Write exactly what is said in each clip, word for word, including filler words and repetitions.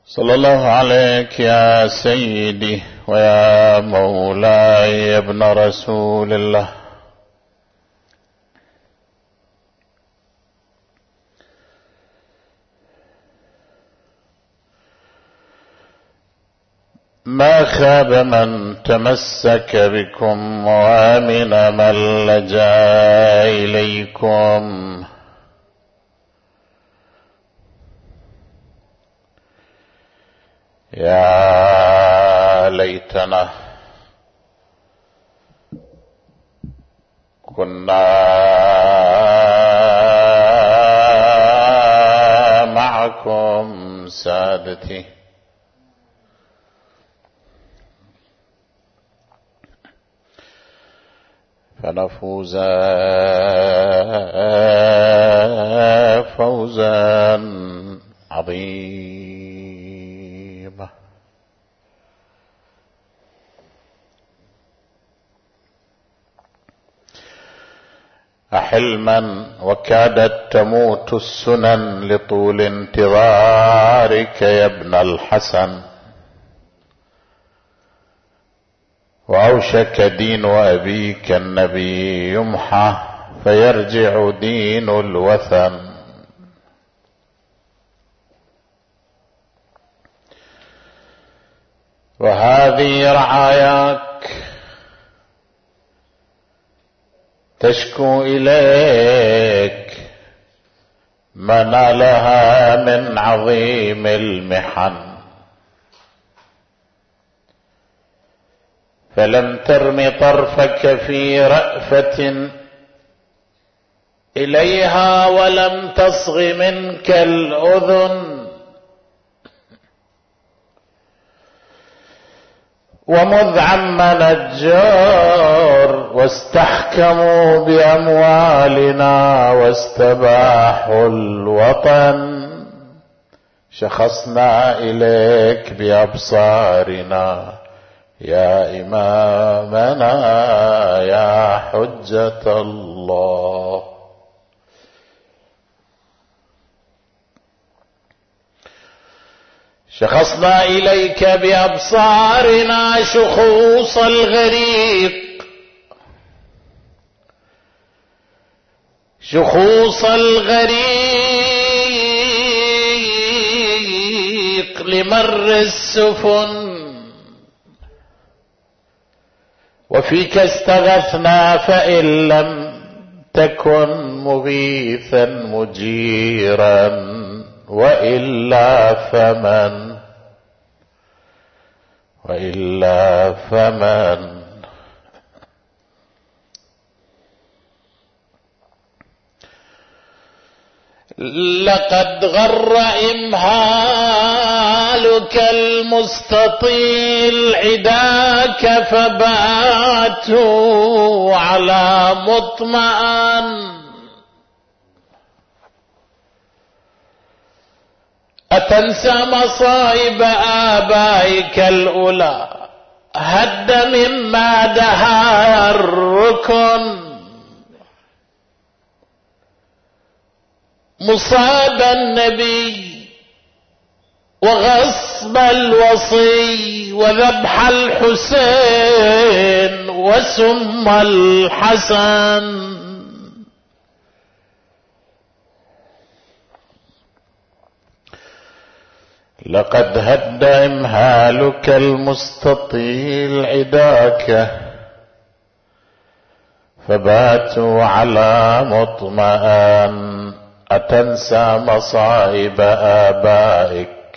صلى الله عليك يا سيدي ويا مولاي يا ابن رسول الله. ما خاب من تمسك بكم وامن من لجا إليكم. يا ليتنا كنا معكم سادتي فنفوز فوزا عظيما. أحلما وكادت تموت السنن لطول انتظارك يا ابن الحسن، وأوشك دين أبيك النبي يمحى فيرجع دين الوثن. وهذه رعاياك تشكو إليك ما نالها من عظيم المحن، فلم ترم طرفك في رأفة إليها ولم تصغ منك الأذن. ومذ عم الجور واستحكموا بأموالنا واستباحوا الوطن، شخصنا إليك بأبصارنا يا إمامنا يا حجة الله. شخصنا إليك بأبصارنا شخوص الغريق، شخوص الغريق لمر السفن، وفيك استغثنا فإن لم تكن مغيثا مجيرا، وإلا فمن وإلا فمن. لقد غر إمهالك المستطيل عداك فباتوا على مطمئن. أتنسى مصائب آبائك الأولى هد مما دها الركن، مصاب النبي وغصب الوصي وذبح الحسين وسم الحسن. لقد هد إمهالك المستطيل عداك فباتوا على مطمئن. أتنسى مصائب آبائك،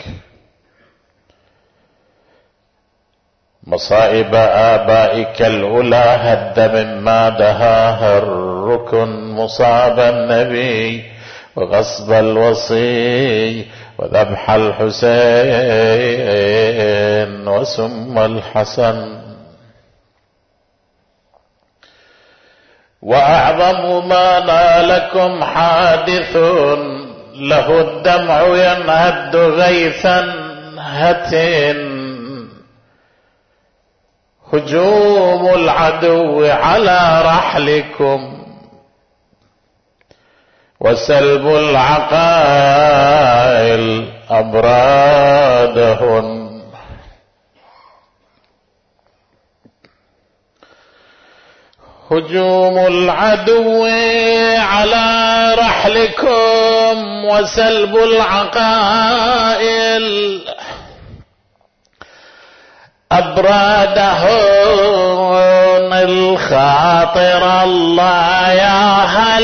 مصائب آبائك الأولى هد مما دهاها الركن، مصاب النبي وغصب الوصي وذبح الحسين وسم الحسن. وأعظم ما نالكم حادث له الدمع ينهد غيثا هتٍ، هجوم العدو على رحلكم وسلب العقائل أبرادهن. هجوم العدو على رحلكم وسلب العقائل أبرادهن. الخاطر الله يا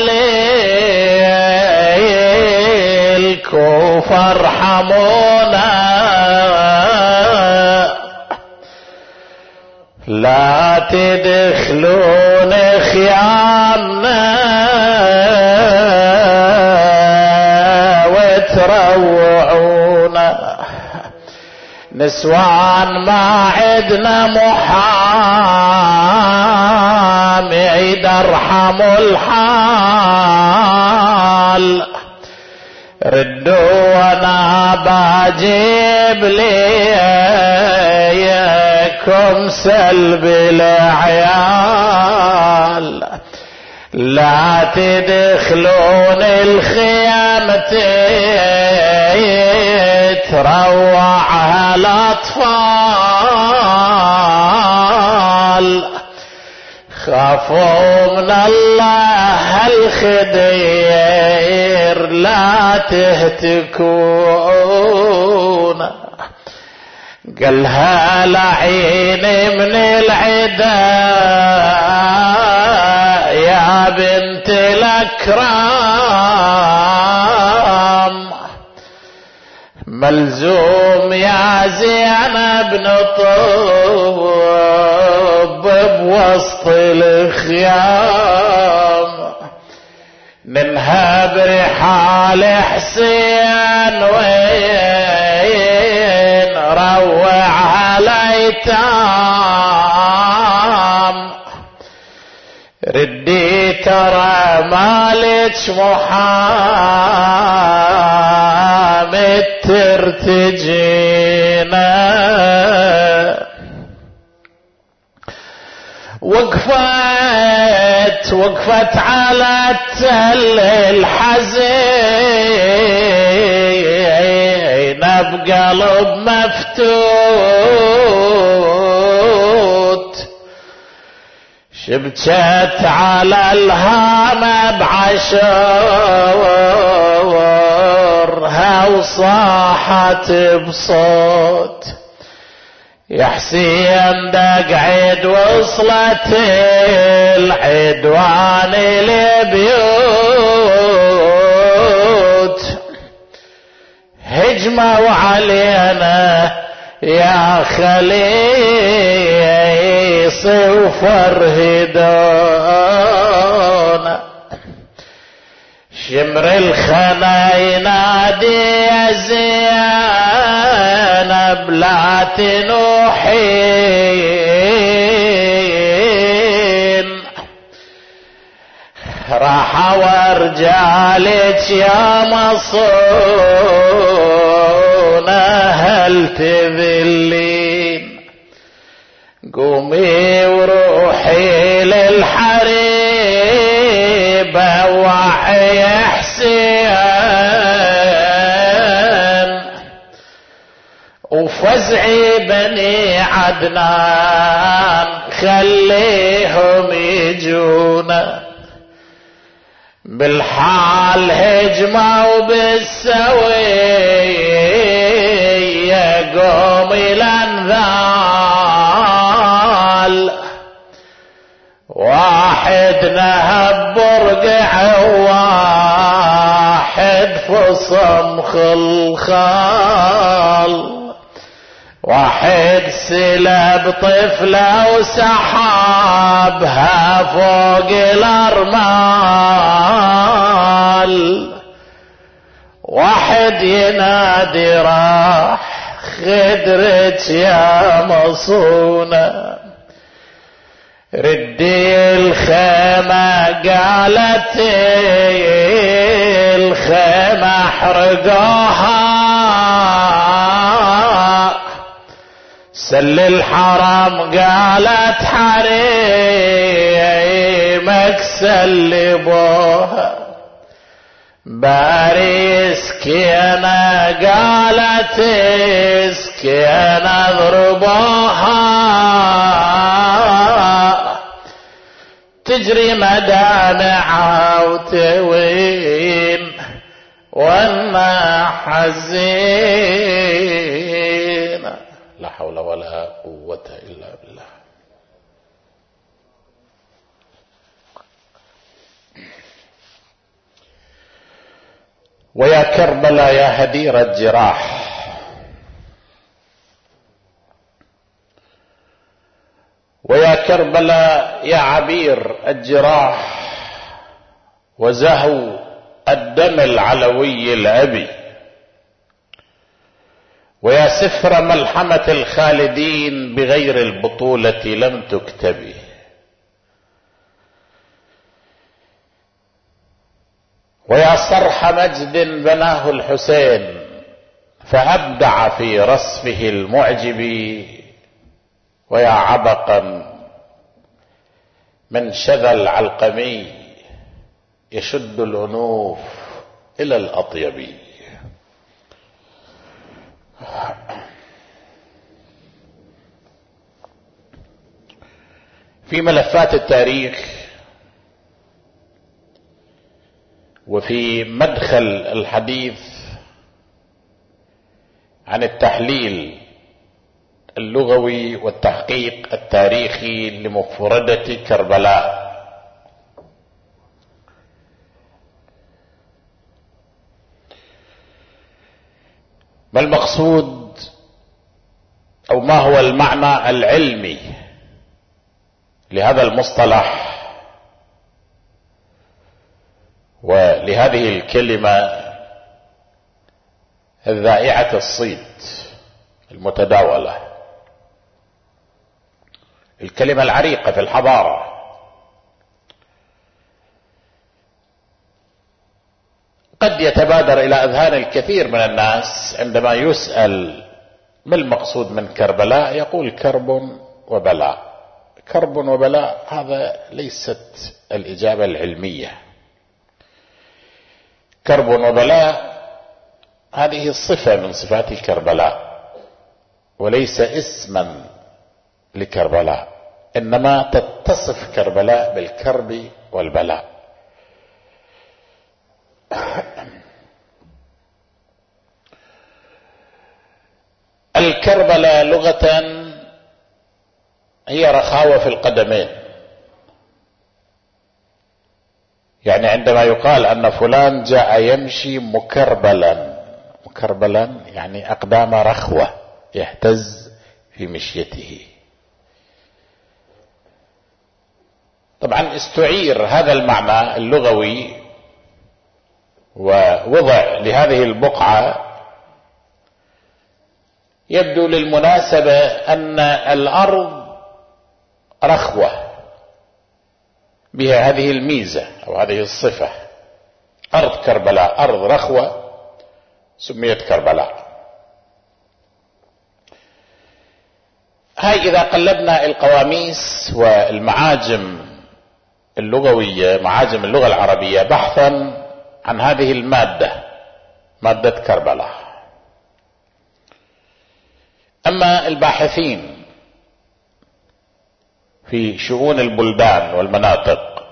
هليل كفر ارحمونا، لا تدخلون خيامنا وتروعونا. نسوان ما عدنا محامي عيد ارحموا الحال. ردوا وانا باجيب ليكم سلب العيال. لا تدخلون الخيامتين تروعها الأطفال. خافوا من الله الخدير لا تهتكون. قالها لعيني من العدا يا بنت الأكرام. ملزوم يا زينب نطب بوسط الخيام. ننهب رحال حسين وين روعها الايتام. ردي ترى مالك محامي ترتجينا. وقفت وقفت على التل الحزين بقلب مفتوت. شبكت على الهام بعشرها وصاحت بصوت. يا حسين دقعد وصلت العدوان البيوت. هجموا علينا يا خليص وفرهدونا. شمر الخنا ينادي يا زينب لا تنوحين. راح ورجالك يا مصونة هل تذلين. قومي وروحي للحريبة وحي حسين. وفزعي بني عدنان خليهم يجونا. بالحال هجموا بالسوية قوم الانذال. واحد نهب برقع وواحد فصم خلخال. واحد سلب طفلة وسحابها فوق الأرمال. واحد ينادي راح خدرت يا مصونة. ردي الخيمة قالت الخيمة احرقوها. سل الحرم قالت حريمك سلبوها. باريسكينا قالت اسكينا اضربوها تجري مدامعها وتوين وانا حزين. لا حول ولا قوة الا بالله. ويا كربلاء يا هدير الجراح، ويا كربلاء يا عبير الجراح، وزهو الدم العلوي الأبي، ويا سفر ملحمة الخالدين بغير البطولة لم تكتبي، ويا صرح مجد بناه الحسين فأبدع في رصفه المعجب، ويا عبقا من شذا العلقمي يشد الأنوف إلى الأطيب. في ملفات التاريخ وفي مدخل الحديث عن التحليل اللغوي والتحقيق التاريخي لمفردة كربلاء، ما المقصود أو ما هو المعنى العلمي لهذا المصطلح ولهذه الكلمة الذائعة الصيت المتداولة، الكلمة العريقة في الحضارة. قد يتبادر إلى أذهان الكثير من الناس عندما يسأل ما المقصود من كربلاء يقول كرب وبلاء. كرب وبلاء هذا ليست الإجابة العلمية. كرب وبلاء هذه صفة من صفات كربلاء وليس اسما لكربلاء، إنما تتصف كربلاء بالكرب والبلاء. الكربلاء لغة هي رخاوة في القدمين، يعني عندما يقال أن فلان جاء يمشي مكربلا، مكربلا يعني أقدام رخوة يهتز في مشيته. طبعا استعير هذا المعنى اللغوي ووضع لهذه البقعة. يبدو للمناسبة أن الأرض رخوة بها هذه الميزة أو هذه الصفة. أرض كربلاء أرض رخوة سميت كربلاء. هاي إذا قلبنا القواميس والمعاجم اللغوية، معاجم اللغة العربية، بحثا عن هذه المادة، مادة كربلاء. أما الباحثين في شؤون البلدان والمناطق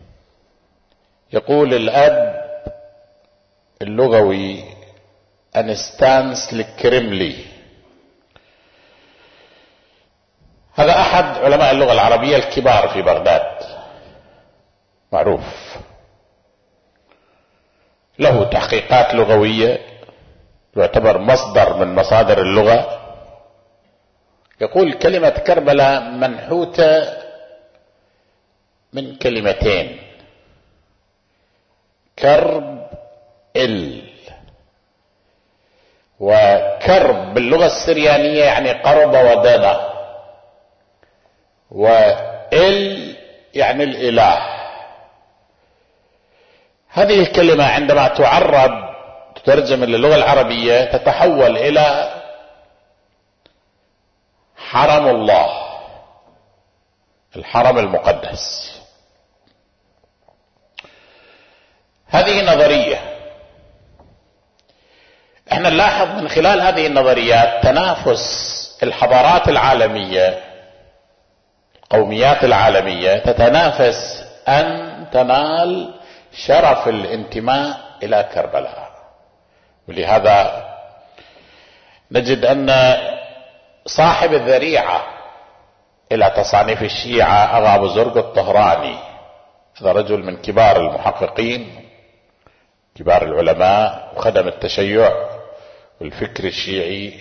يقول الأب اللغوي أنستانس الكرملي، هذا أحد علماء اللغة العربية الكبار في بغداد، معروف، له تحقيقات لغوية، يعتبر مصدر من مصادر اللغة. يقول كلمة كربلاء منحوتة من كلمتين، كرب ال، وكرب باللغة السريانية يعني قرب ودنا، وال يعني الإله. هذه الكلمة عندما تعرب تترجم للغة العربية تتحول إلى حرم الله، الحرم المقدس. هذه نظرية احنا نلاحظ من خلال هذه النظريات تنافس الحضارات العالمية، القوميات العالمية تتنافس أن تنال شرف الانتماء إلى كربلاء. ولهذا نجد أن صاحب الذريعة إلى تصانيف الشيعة أغا أبو زرق الطهراني، هذا رجل من كبار المحققين كبار العلماء، وخدم التشيع والفكر الشيعي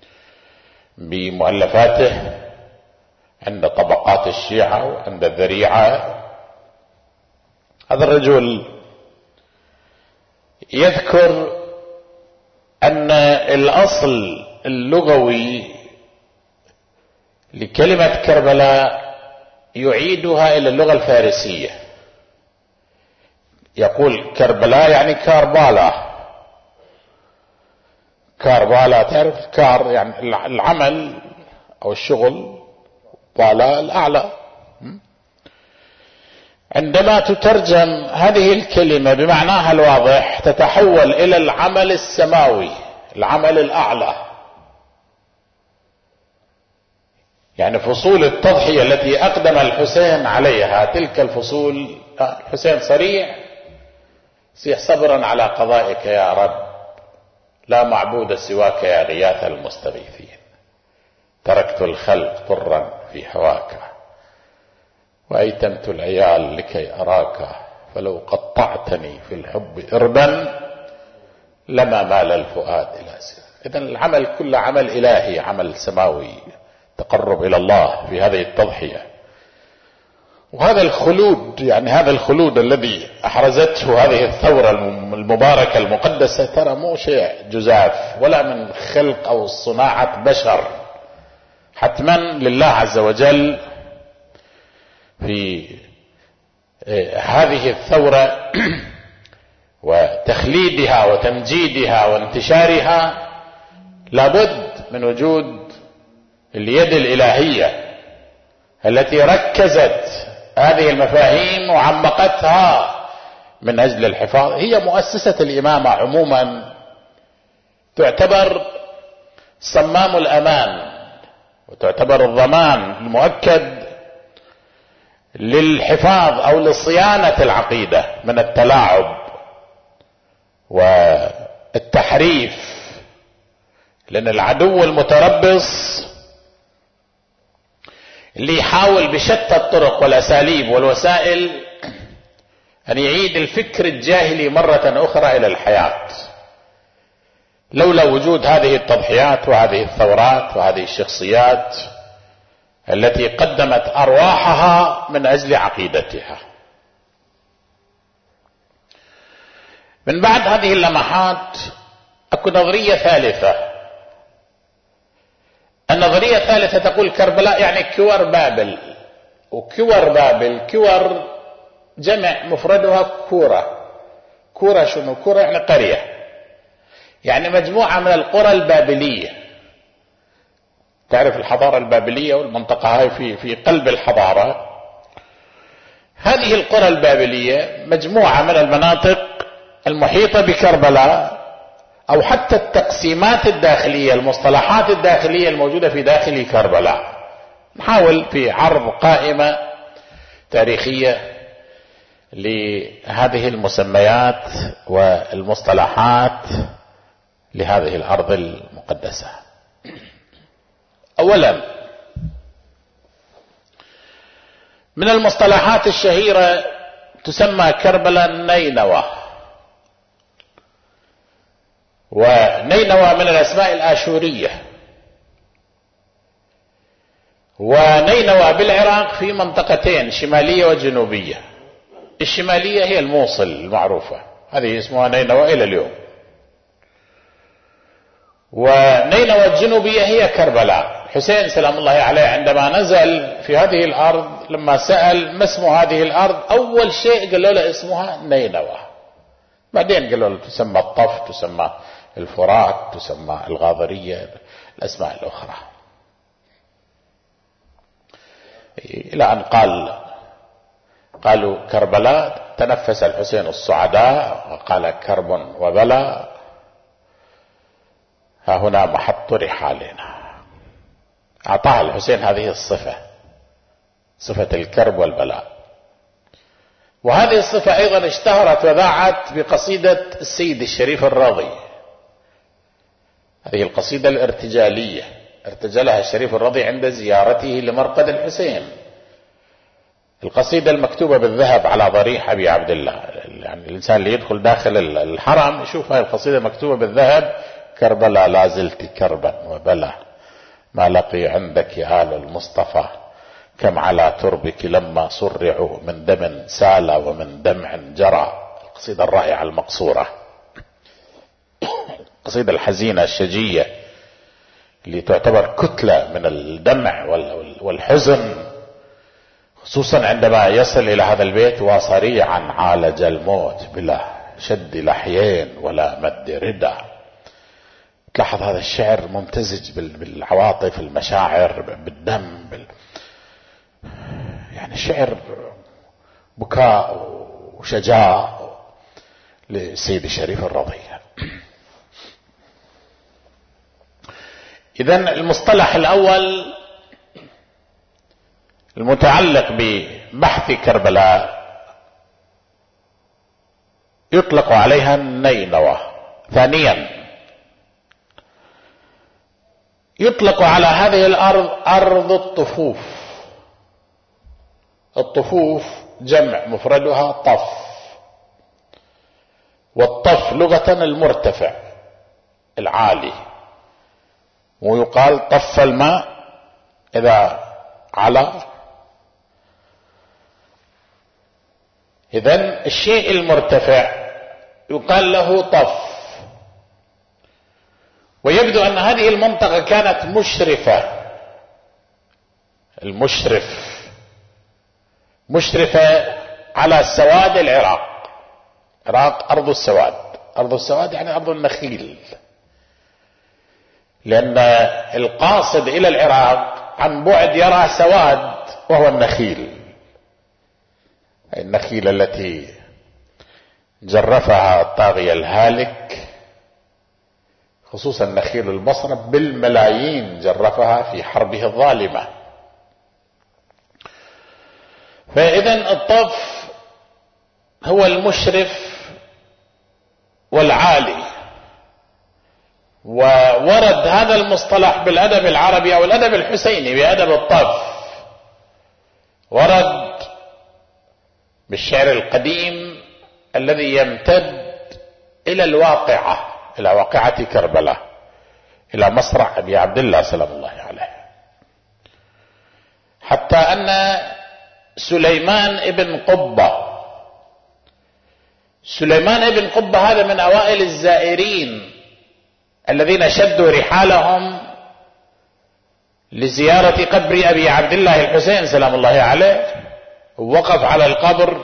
بمؤلفاته عند طبقات الشيعة وعند الذريعة. هذا الرجل يذكر أن الأصل اللغوي لكلمة كربلاء يعيدها إلى اللغة الفارسية. يقول كربلاء يعني كاربالا. كاربالا تعرف كار يعني العمل أو الشغل، بالا الأعلى. عندما تترجم هذه الكلمة بمعناها الواضح تتحول إلى العمل السماوي، العمل الأعلى. يعني فصول التضحية التي أقدم الحسين عليها تلك الفصول، الحسين صريح سيح صبرا على قضائك يا رب، لا معبود سواك يا غياث المستغيثين، تركت الخلق طرا في هواك وأيتمت العيال لكي أراك، فلو قطعتني في الحب إربا لما مال الفؤاد إلى سواك. إذن العمل كله عمل إلهي، عمل سماوي، تقرب إلى الله في هذه التضحية. وهذا الخلود، يعني هذا الخلود الذي أحرزته هذه الثورة المباركة المقدسة، ترى مو شيء جزاف ولا من خلق أو صناعة بشر، حتما لله عز وجل في هذه الثورة وتخليدها وتمجيدها وانتشارها لابد من وجود اليد الإلهية التي ركزت هذه المفاهيم وعمقتها من أجل الحفاظ. هي مؤسسة الإمامة عموما تعتبر صمام الأمان، وتعتبر الضمان المؤكد للحفاظ أو لصيانة العقيدة من التلاعب والتحريف، لأن العدو المتربص اللي يحاول بشتى الطرق والأساليب والوسائل أن يعيد الفكر الجاهلي مرة أخرى إلى الحياة. لولا وجود هذه التضحيات وهذه الثورات وهذه الشخصيات التي قدمت أرواحها من أجل عقيدتها. من بعد هذه اللمحات أكو نظرية ثالثة. النظرية الثالثة تقول كربلاء يعني كور بابل، وكور بابل كور جمع مفردها كورة. كورة شنو؟ كورة يعني قرية، يعني مجموعة من القرى البابلية. تعرف الحضارة البابلية والمنطقة هاي في في قلب الحضارة. هذه القرى البابلية مجموعة من المناطق المحيطة بكربلاء، أو حتى التقسيمات الداخلية، المصطلحات الداخلية الموجودة في داخل كربلاء. نحاول في عرض قائمة تاريخية لهذه المسميات والمصطلحات لهذه الأرض المقدسة. أولا، من المصطلحات الشهيرة تسمى كربلاء نينوى. ونينوى من الأسماء الآشورية، ونينوى بالعراق في منطقتين شمالية وجنوبية. الشمالية هي الموصل المعروفة، هذه اسمها نينوى إلى اليوم. ونينوى الجنوبية هي كربلاء. حسين سلام الله عليه عندما نزل في هذه الأرض، لما سأل ما اسم هذه الأرض، أول شيء قالوا له اسمها نينوى. بعدين قالوا له تسمى الطف، تسمى الفرات، تسمى الغاضرية، الأسماء الأخرى، إلى أن قال قالوا كربلاء، تنفس الحسين الصعداء وقال كرب وبلاء، ها هنا محط رحالنا. أعطاها الحسين هذه الصفة، صفة الكرب والبلاء. وهذه الصفة أيضا اشتهرت وذاعت بقصيدة السيد الشريف الرضي، هذه القصيدة الارتجالية ارتجلها الشريف الرضي عند زيارته لمرقد الحسين. القصيدة المكتوبة بالذهب على ضريح أبي عبد الله، يعني الإنسان اللي يدخل داخل الحرم يشوف هذه القصيدة مكتوبة بالذهب: كربلاء لا زلت كربا وبلا، ما لقي عندك آل المصطفى، كم على تربك لما صرعوا، من دم سال ومن دمع جرى. القصيدة الرائعة المقصورة، القصيدة الحزينة الشجية اللي تعتبر كتلة من الدمع والحزن، خصوصا عندما يصل إلى هذا البيت: وصريعا عالج الموت بلا شد لحيين ولا مد ردى. تلاحظ هذا الشعر ممتزج بالعواطف، المشاعر، بالدم، بال... يعني شعر بكاء وشجاع للسيد الشريف الرضي. إذن المصطلح الأول المتعلق ببحث كربلاء يطلق عليها النينوى. ثانيا يطلق على هذه الأرض أرض الطفوف. الطفوف جمع مفردها طف، والطف لغة المرتفع العالي، ويقال طف الماء إذا على. إذن الشيء المرتفع يقال له طف. ويبدو أن هذه المنطقة كانت مشرفة، المشرف مشرفة على سواد العراق. العراق أرض السواد، أرض السواد يعني أرض النخيل، لأن القاصد إلى العراق عن بعد يرى سواد وهو النخيل، النخيل التي جرفها الطاغية الهالك، خصوصا نخيل البصرة بالملايين جرفها في حربه الظالمة. فإذن الطف هو المشرف والعالي. وورد هذا المصطلح بالأدب العربي أو الأدب الحسيني بأدب الطف، ورد بالشعر القديم الذي يمتد إلى الواقعة، إلى واقعة كربلاء، إلى مصرع أبي عبد الله سلام الله عليه، حتى أن سليمان ابن قبة سليمان ابن قبة هذا من أوائل الزائرين الذين شدوا رحالهم لزيارة قبر أبي عبد الله الحسين سلام الله عليه، ووقف على القبر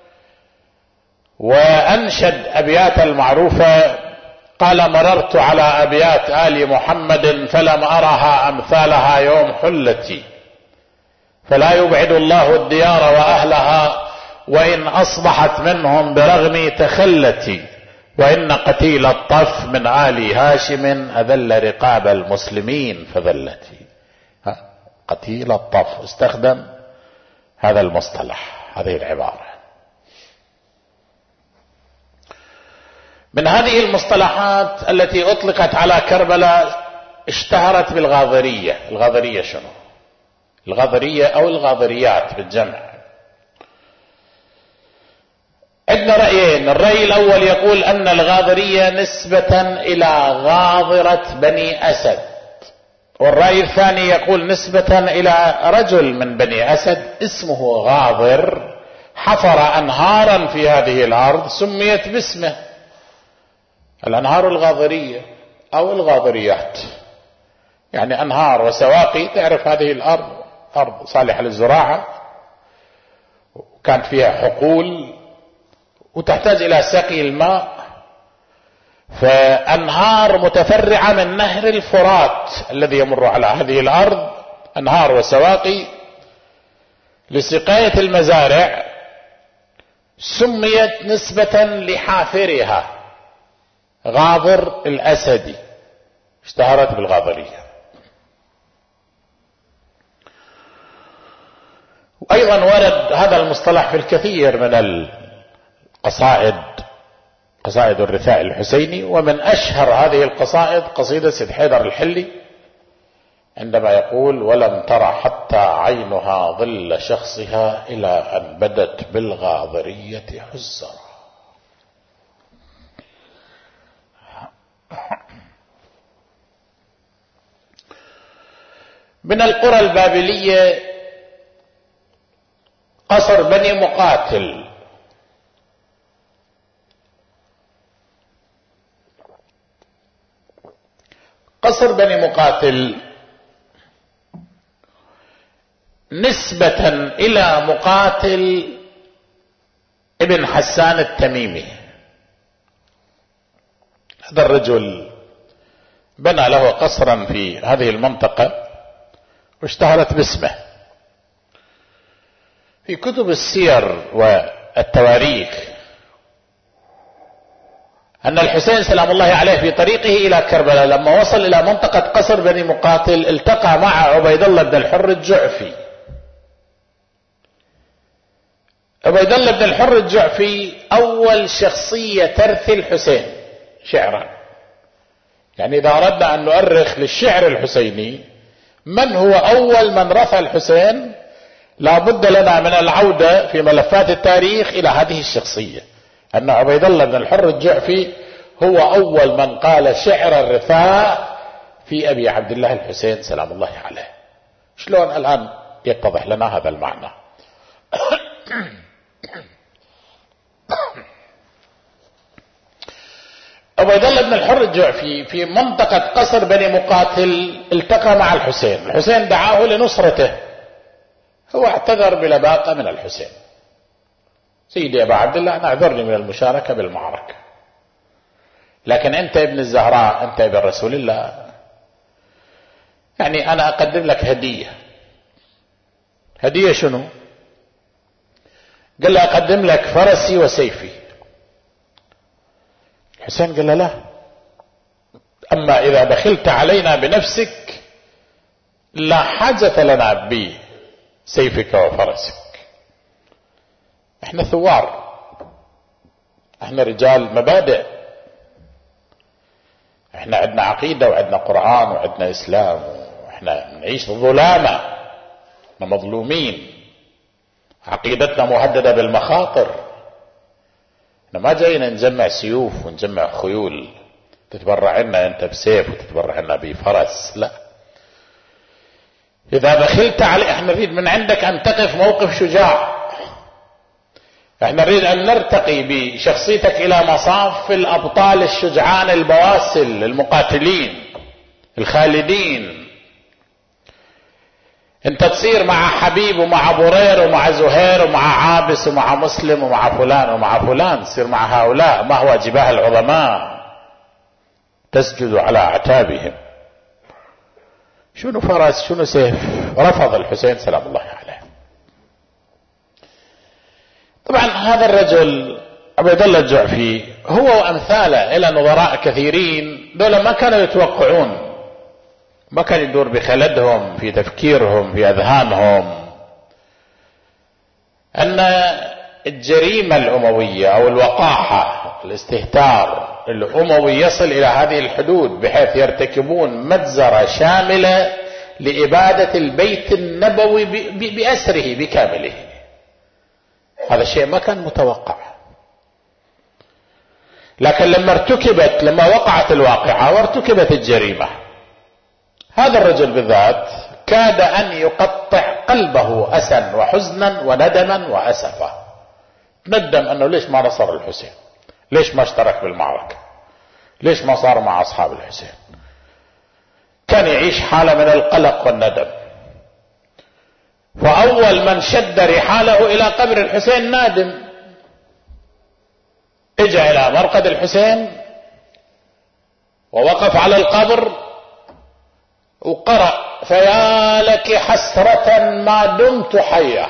وأنشد أبيات المعروفة: قال: مررت على أبيات آل محمد فلم أرها أمثالها يوم حلتي، فلا يبعد الله الديار وأهلها، وإن أصبحت منهم برغم تخلتي، وإن قتيل الطف من آل هاشم أذل رقاب المسلمين فذلتي. قتيل الطف استخدم هذا المصطلح، هذه العبارة. من هذه المصطلحات التي أطلقت على كربلاء اشتهرت بالغاضرية. الغاضرية شنو؟ الغاضرية أو الغاضريات بالجمع. عندنا رأيين. الرأي الأول يقول أن الغاضرية نسبة إلى غاضرة بني أسد، والرأي الثاني يقول نسبة إلى رجل من بني أسد اسمه غاضر، حفر أنهارا في هذه الأرض سميت باسمه، الأنهار الغاضرية أو الغاضريات، يعني أنهار وسواقي. تعرف هذه الأرض أرض صالحة للزراعة، وكانت فيها حقول وتحتاج إلى سقي الماء، فأنهار متفرعة من نهر الفرات الذي يمر على هذه الأرض، أنهار وسواقي لسقاية المزارع، سميت نسبة لحافرها غاضر الأسدي. اشتهرت بالغاضرية. وأيضا ورد هذا المصطلح في الكثير من القصائد، قصائد الرثاء الحسيني، ومن أشهر هذه القصائد قصيدة سيد حيدر الحلي عندما يقول: ولم ترى حتى عينها ظل شخصها إلى أن بدت بالغاضرية حزرا. من القرى البابلية قصر بني مقاتل، قصر بني مقاتل نسبة إلى مقاتل ابن حسان التميمي. هذا الرجل بنى له قصرا في هذه المنطقة واشتهرت باسمه. في كتب السير والتواريخ أن الحسين سلام الله عليه في طريقه إلى كربلاء لما وصل إلى منطقة قصر بني مقاتل التقى مع عبيد الله بن الحر الجعفي. عبيد الله بن الحر الجعفي أول شخصية ترثي الحسين شعرا. يعني إذا أردنا أن نؤرخ للشعر الحسيني من هو أول من رثى الحسين، لا بد لنا من العودة في ملفات التاريخ إلى هذه الشخصية، أن عبيد الله بن الحر الجعفي هو أول من قال شعر الرثاء في أبي عبد الله الحسين سلام الله عليه. شلون الآن يتضح لنا هذا المعنى؟ عبيد الله بن الحر الجعفي في منطقة قصر بني مقاتل التقى مع الحسين. الحسين دعاه لنصرته، هو اعتذر بلباقة من الحسين: سيدي أبا عبد الله أنا أعذرني من المشاركة بالمعركة، لكن أنت ابن الزهراء، أنت ابن رسول الله، يعني أنا أقدم لك هدية. هدية شنو؟ قال له أقدم لك فرسي وسيفي. الحسين قال له لا، أما إذا بخلت علينا بنفسك لا حاجة لنا بسيفك وفرسك، احنا ثوار، احنا رجال مبادئ، احنا عندنا عقيدة وعندنا قرآن وعندنا إسلام، واحنا نعيش ظلامة، احنا مظلومين، عقيدتنا مهددة بالمخاطر، احنا ما جاينا نجمع سيوف ونجمع خيول تتبرع لنا انت بسيف وتتبرع لنا بفرس، لا. اذا بخلت علي احنا نريد من عندك ان تقف موقف شجاع، احنا نريد ان نرتقي بشخصيتك الى مصاف الابطال الشجعان البواسل المقاتلين الخالدين. انت تصير مع حبيب ومع برير ومع زهير ومع عابس ومع مسلم ومع فلان ومع فلان، تصير مع هؤلاء ما هو جباه العظماء تسجد على اعتابهم. شنو فرس شنو سيف؟ رفض الحسين سلام الله عليه. طبعا هذا الرجل عبيد الله الجعفي هو وامثاله الى نظراء كثيرين، دول ما كانوا يتوقعون، ما كان يدور بخلدهم في تفكيرهم في اذهانهم ان الجريمة الاموية او الوقاحة الاستهتار الاموي يصل الى هذه الحدود بحيث يرتكبون مجزرة شاملة لابادة البيت النبوي باسره بكامله. هذا الشيء ما كان متوقع، لكن لما ارتكبت لما وقعت الواقعة وارتكبت الجريمة، هذا الرجل بالذات كاد أن يقطع قلبه أسا وحزنا وندما وأسفا. ندم أنه ليش ما نصر الحسين، ليش ما اشترك بالمعركة، ليش ما صار مع أصحاب الحسين. كان يعيش حالة من القلق والندم. فأول من شد رحاله إلى قبر الحسين نادم، اجى إلى مرقد الحسين ووقف على القبر وقرأ: فيا لك حسرة ما دمت حيا،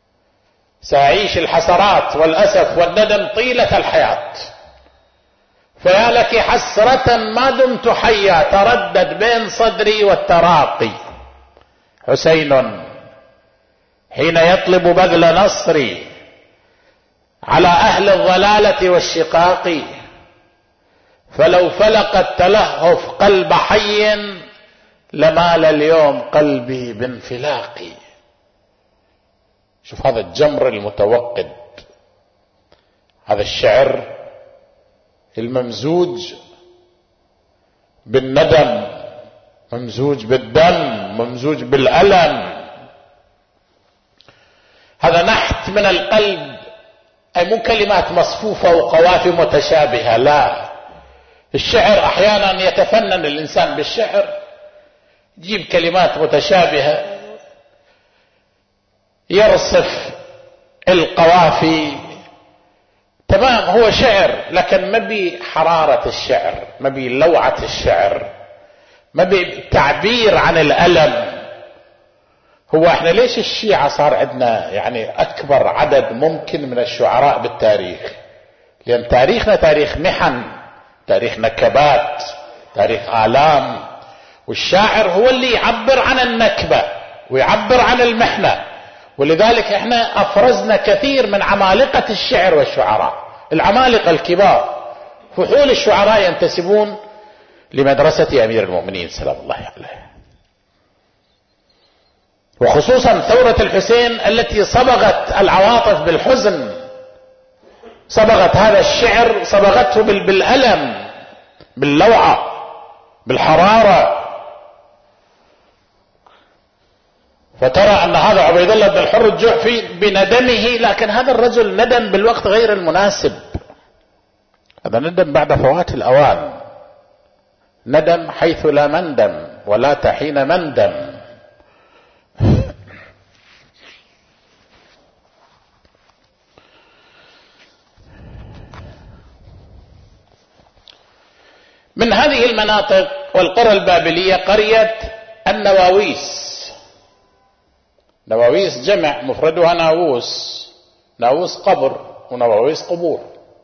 سأعيش الحسرات والأسف والندم طيلة الحياة. فيا لك حسرة ما دمت حيا تردد بين صدري والتراقي. حسين حين يطلب بذل نصري على أهل الضلالة والشقاق، فلو فلق التلهف قلب حي لمال اليوم قلبي بانفلاقي. شوف هذا الجمر المتوقد، هذا الشعر الممزوج بالندم، ممزوج بالدم، ممزوج بالألم. هذا نحت من القلب، أي مو كلمات مصفوفة وقوافي متشابهة، لا. الشعر أحيانا يتفنن الإنسان بالشعر، يجيب كلمات متشابهة، يرصف القوافي، تمام، هو شعر، لكن ما بي حرارة الشعر، ما بي لوعة الشعر، ما بي تعبير عن الألم. هو احنا ليش الشيعة صار عندنا يعني أكبر عدد ممكن من الشعراء بالتاريخ؟ لأن تاريخنا تاريخ محن، تاريخ نكبات، تاريخ آلام، والشاعر هو اللي يعبر عن النكبة ويعبر عن المحنة. ولذلك احنا افرزنا كثير من عمالقة الشعر والشعراء، العمالقة الكبار، فحول الشعراء ينتسبون لمدرسة امير المؤمنين سلام الله عليه. وخصوصا ثورة الحسين التي صبغت العواطف بالحزن، صبغت هذا الشعر، صبغته بالألم، باللوعة، بالحرارة. فترى أن هذا عبيد الله بن الحر الجعفي بندمه، لكن هذا الرجل ندم بالوقت غير المناسب، هذا ندم بعد فوات الأوان، ندم حيث لا مندم ولا تحين مندم. من هذه المناطق والقرى البابلية قرية النواويس. نواويس جمع مفردها ناووس، ناووس قبر ونواويس قبور.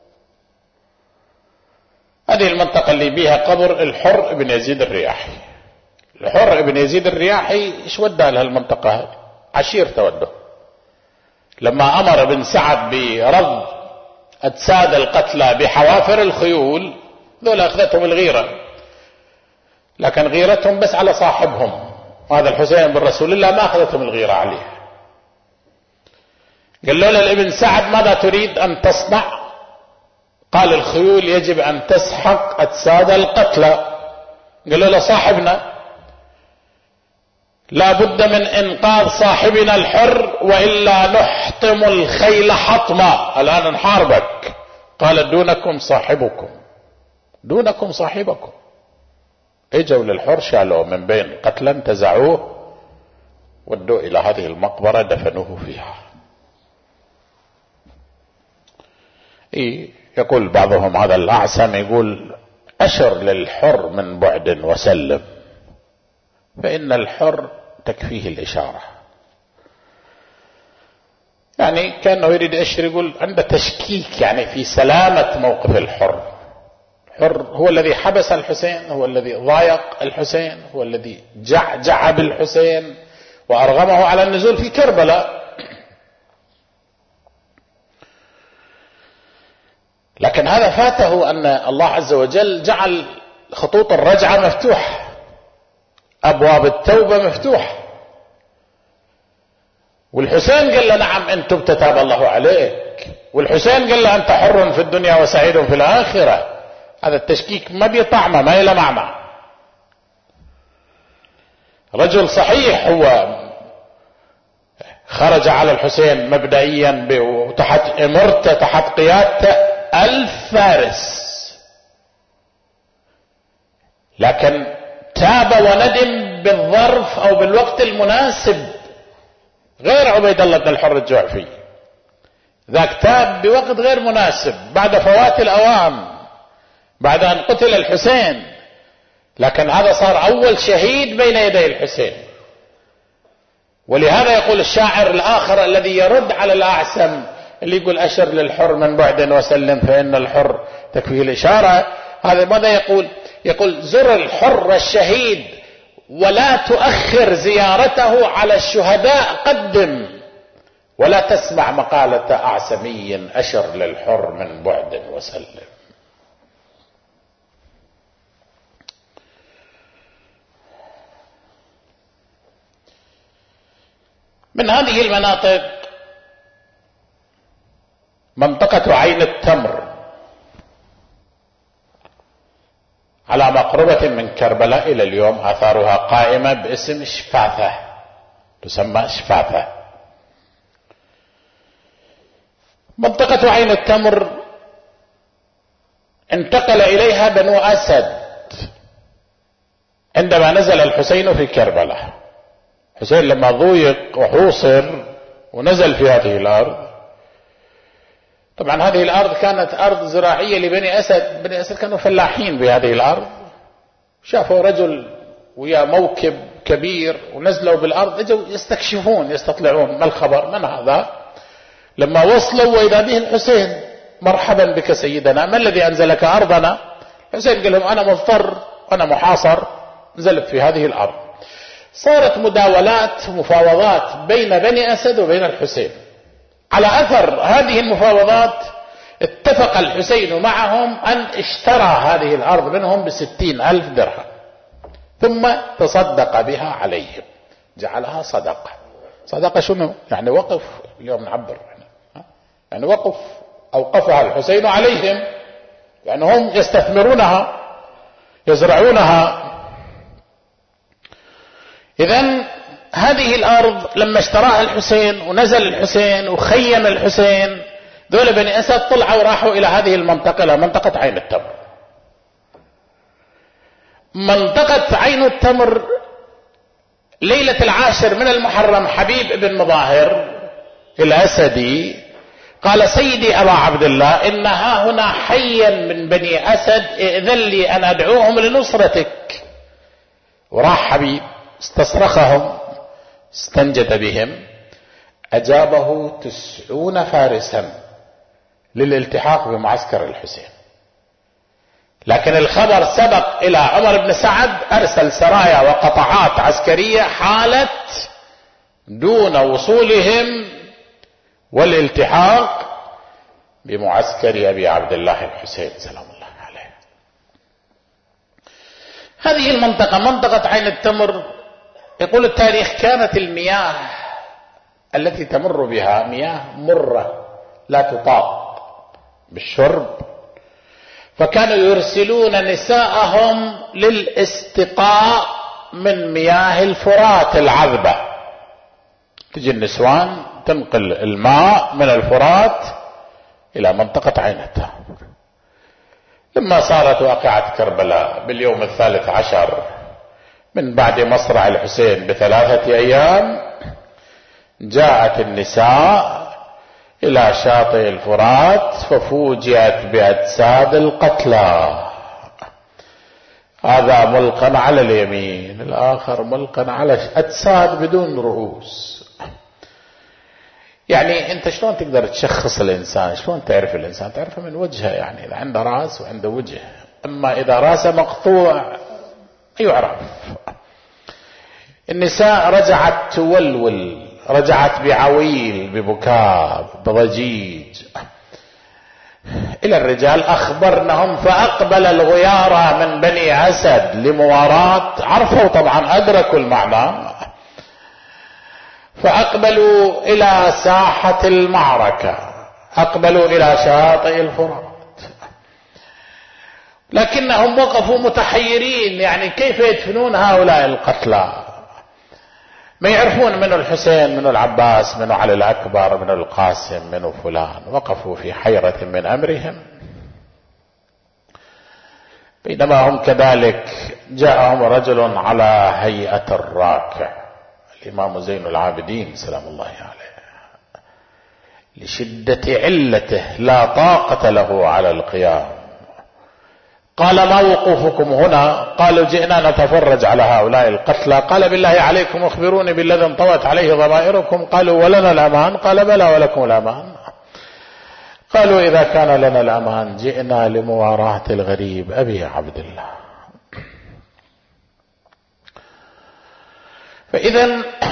هذه المنطقة اللي بيها قبر الحر بن يزيد الرياحي. الحر بن يزيد الرياحي ايش ودى لها المنطقة؟ عشيرته وده، لما امر بن سعد برد اجساد القتلى بحوافر الخيول، ذول اخذتهم الغيرة، لكن غيرتهم بس على صاحبهم، وهذا الحسين بن رسول الله ما اخذتهم الغيرة عليه. قال له لابن سعد ماذا تريد ان تصنع؟ قال الخيول يجب ان تسحق اجساد القتلى. قال له صاحبنا لا بد من انقاذ صاحبنا الحر والا نحطم الخيل حطما، الان نحاربك. قال دونكم صاحبكم، دونكم صاحبكم. اجوا للحر شالوه من بين قتلا، انتزعوه ودوا الى هذه المقبرة دفنوه فيها. إيه يقول بعضهم، هذا الأعسم يقول أشر للحر من بعد وسلم، فإن الحر تكفيه الإشارة. يعني كأنه يريد يشير، يقول عنده تشكيك يعني في سلامة موقف الحر. الحر هو الذي حبس الحسين، هو الذي ضايق الحسين، هو الذي جعجع بالحسين وأرغمه على النزول في كربلاء. لكن هذا فاته أن الله عز وجل جعل خطوط الرجعة مفتوحة، أبواب التوبة مفتوحة. والحسين قال له نعم إن تبت تاب الله عليك، والحسين قال له أنت حر في الدنيا وسعيد في الآخرة. هذا التشكيك ما بيطعمه، ما يلمعمه. رجل صحيح هو خرج على الحسين مبدئيا وتحت امرته، تحت قيادته ألف فارس، لكن تاب وندم بالظرف أو بالوقت المناسب، غير عبيد الله بن الحر الجعفي. ذاك تاب بوقت غير مناسب بعد فوات الأوان، بعد أن قتل الحسين، لكن هذا صار أول شهيد بين يدي الحسين. ولهذا يقول الشاعر الآخر الذي يرد على الأعسم اللي يقول أشر للحر من بعد وسلم فإن الحر تكفيه الإشارة، هذا ماذا يقول؟ يقول زر الحر الشهيد ولا تؤخر زيارته على الشهداء، قدم ولا تسمع مقالة أعسمي أشر للحر من بعد وسلم. من هذه المناطق منطقة عين التمر على مقربة من كربلاء، إلى اليوم آثارها قائمة باسم شفاثة، تسمى شفاثة. منطقة عين التمر انتقل إليها بنو أسد عندما نزل الحسين في كربلاء. حسين لما ضيق وحوصر ونزل في هذه الأرض، طبعا هذه الأرض كانت أرض زراعية لبني أسد، بني أسد كانوا فلاحين بهذه الأرض، شافوا رجل ويا موكب كبير ونزلوا بالأرض، اجوا يستكشفون يستطلعون ما الخبر، من هذا؟ لما وصلوا وإذا به الحسين، مرحبا بك سيدنا، ما الذي أنزلك أرضنا؟ الحسين قال لهم أنا مضطر، أنا محاصر، نزلت في هذه الأرض. صارت مداولات ومفاوضات بين بني أسد وبين الحسين. على أثر هذه المفاوضات اتفق الحسين معهم أن اشترى هذه الأرض منهم بستين ألف درهم، ثم تصدق بها عليهم، جعلها صدقة. صدقة شنو؟ يعني وقف، اليوم نعبر يعني وقف، أوقفها الحسين عليهم، يعني هم يستثمرونها يزرعونها. إذن هذه الأرض لما اشتراها الحسين ونزل الحسين وخيم الحسين، دول بني أسد طلعوا وراحوا إلى هذه المنطقة، إلى منطقة عين التمر. منطقة عين التمر ليلة العاشر من المحرم، حبيب بن مظاهر الأسدي قال سيدي أبا عبد الله إن ها هنا حيا من بني أسد، ائذن لي أن أدعوهم لنصرتك. وراح حبيب استصرخهم، استنجد بهم، أجابه تسعون فارسا للالتحاق بمعسكر الحسين. لكن الخبر سبق إلى عمر بن سعد، أرسل سرايا وقطعات عسكرية حالت دون وصولهم والالتحاق بمعسكر أبي عبد الله الحسين سلام الله عليه. هذه المنطقة منطقة عين التمر، يقول التاريخ كانت المياه التي تمر بها مياه مرة لا تطاق بالشرب، فكانوا يرسلون نساءهم للاستقاء من مياه الفرات العذبة. تجي النسوان تنقل الماء من الفرات إلى منطقة عين التمر. لما صارت واقعة كربلاء باليوم الثالث عشر من بعد مصرع الحسين بثلاثة أيام، جاءت النساء إلى شاطئ الفرات ففوجئت بأجساد القتلى، هذا ملقا على اليمين، الآخر ملقا على أجساد بدون رؤوس. يعني أنت شلون تقدر تشخص الإنسان؟ شلون تعرف الإنسان؟ تعرفه من وجهه، يعني إذا عنده رأس وعنده وجه، أما إذا رأسه مقطوع يعرف. النساء رجعت تولول، رجعت بعويل ببكاء بضجيج إلى الرجال، أخبرنهم فأقبل الغيارى من بني أسد لمواراة، عرفوا طبعا أدركوا المعنى، فأقبلوا إلى ساحة المعركة، أقبلوا إلى شاطئ الفرات، لكنهم وقفوا متحيرين، يعني كيف يدفنون هؤلاء القتلى؟ ما يعرفون منو الحسين، منو العباس، منو علي الأكبر، منو القاسم، منو فلان، وقفوا في حيرة من أمرهم. بينما هم كذلك جاءهم رجل على هيئة الراكع، الإمام زين العابدين سلام الله عليه، لشدة علته لا طاقة له على القيام. قال ما وقوفكم هنا؟ قالوا جئنا نتفرج على هؤلاء القتلى. قال بالله عليكم اخبروني بالذي انطوت عليه ضمائركم. قالوا ولنا الأمان. قال بلى ولكم الأمان. قالوا إذا كان لنا الأمان جئنا لمواراة الغريب أبي عبد الله. فإذا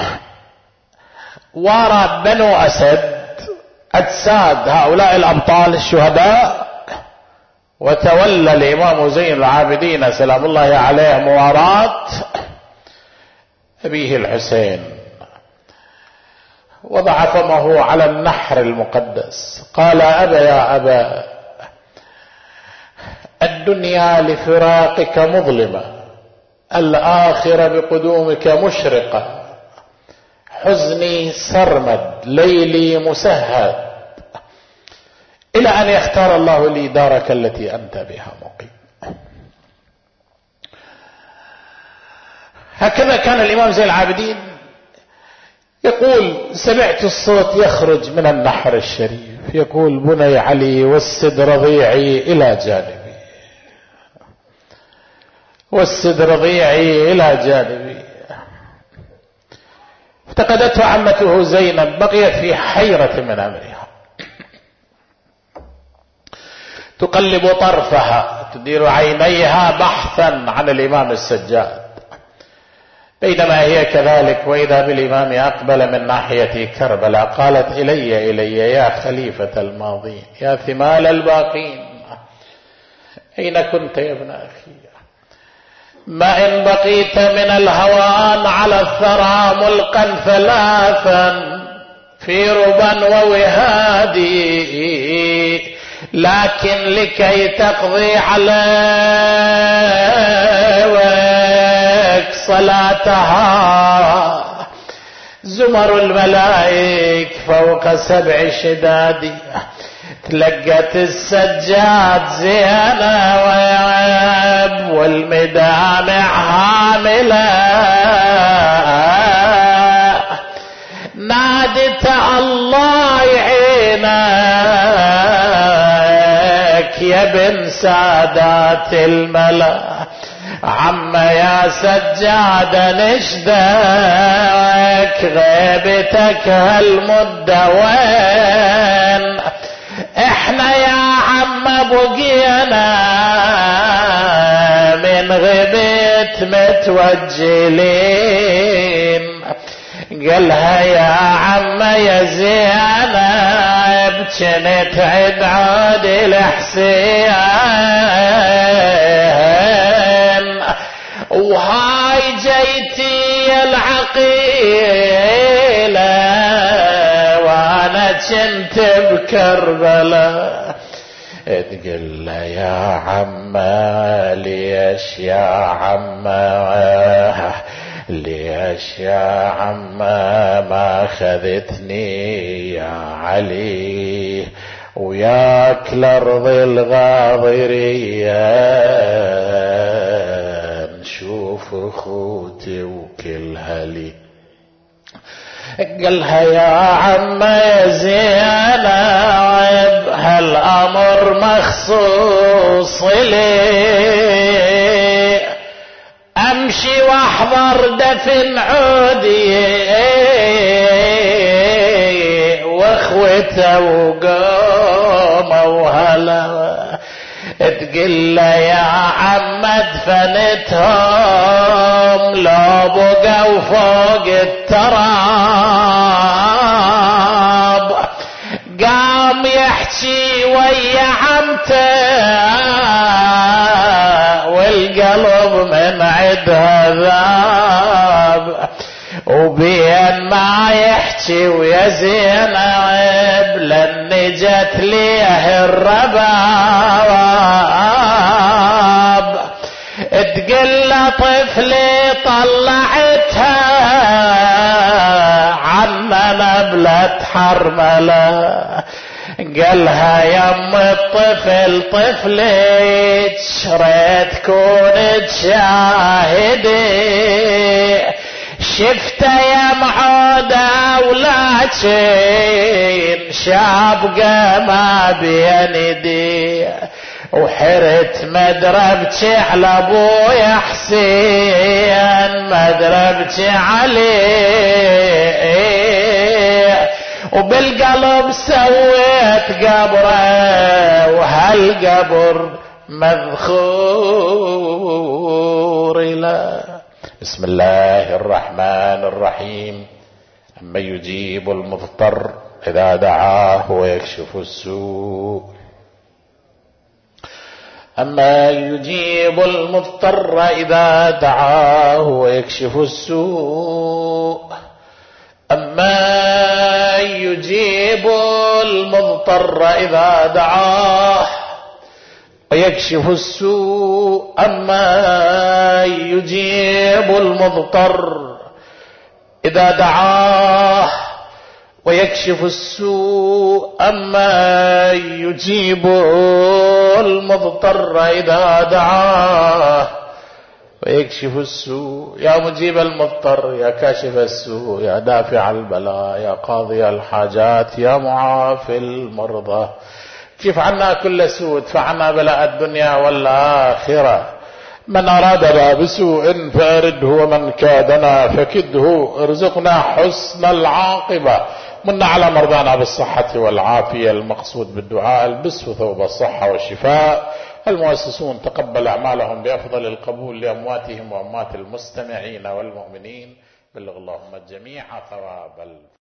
وارى بنو أسد أجساد هؤلاء الأبطال الشهداء، وتولى الإمام زين العابدين سلام الله عليه مواراة أبيه الحسين، وضع فمه على النحر المقدس قال: أبا يا أبا، الدنيا لفراقك مظلمة، الآخرة بقدومك مشرقة، حزني سرمد، ليلي مسهد، إلى أن يختار الله لي دارك التي أنت بها مقيم. هكذا كان الإمام زين العابدين يقول: سمعت الصوت يخرج من النحر الشريف يقول: بني علي والسد رضيعي إلى جانبي، والسد رضيعي إلى جانبي. افتقدته عمته زينب، بقيت في حيرة من أمرها، تقلب طرفها تدير عينيها بحثا عن الإمام السجاد، بينما هي كذلك وإذا بالإمام أقبل من ناحية كربلاء. قالت: إلي إلي يا خليفة الماضين، يا ثمال الباقين، أين كنت يا ابن أخي؟ ما إن بقيت من الهوان على الثرى ملقا ثلاثا في ربا ووهادي، لكن لكي تقضي عليك صلاتها زمر الملائك فوق سبع شداد، تلقت السجاد زينة ويعب والمدامع هاملة، نادت الله يعينك يا بن سادات الملا، عم يا سجاد نشدك غيبتك هالمدة وين؟ احنا يا عم بقينا من غيبت متوجلين. قالها: يا عم يا زينب جنت عد عود الحسين، وهاي جيتي العقيلة وانا جنت بكربلاء. تقول له: يا عم ليش يا عم ليش يا عم ما خذتني يا علي وياك لأرض الغاضرية، نشوف اخوتي وكلها لي. قالها: يا عم يا زينب هالأمر مخصوص لي، امشي واحضر دفن عودي واخوته وقومه وهلا. تقول له: يا عم دفنتهم لو بقوا فوق التراب. قام يحكي ويا عمته والقلب من عدها ذاب، وبين ما يحكي ويا زينب لن جت ليه الرباب. تقل طفلي طلعتها عمنا بلد حرمله. قالها: يم الطفل طفلك شريت كون تشاهدي، شفته يا معودة ولكن شابقة ما بين يدي، وحرت مدربتي على ابويا حسين مدربتي عليه، وبالقلب سويت قبره وهالقبر مذخور له. بسم الله الرحمن الرحيم. أما يجيب المضطر إذا دعاه ويكشف السوء. أما يجيب المضطر إذا دعاه ويكشف السوء. أما يجيب المضطر إذا دعاه ويكشف السوء. أما يجيب المضطر إذا دعاه ويكشف السوء. أما يجيب المضطر إذا دعاه ويكشف السوء. يا مجيب المضطر، يا كاشف السوء، يا دافع البلاء، يا قاضي الحاجات، يا معافي المرضى، كيف عنا كل سوء، ادفع عنا بلاء الدنيا والآخرة. من أرادنا بسوء فأرده، ومن كادنا فكده، ارزقنا حسن العاقبة. من على مرضانا بالصحة والعافية، المقصود بالدعاء البسوا ثوب الصحة والشفاء. المؤسسون تقبل أعمالهم بأفضل القبول لأمواتهم وأموات المستمعين والمؤمنين. بلغ اللهم الجميع ثواب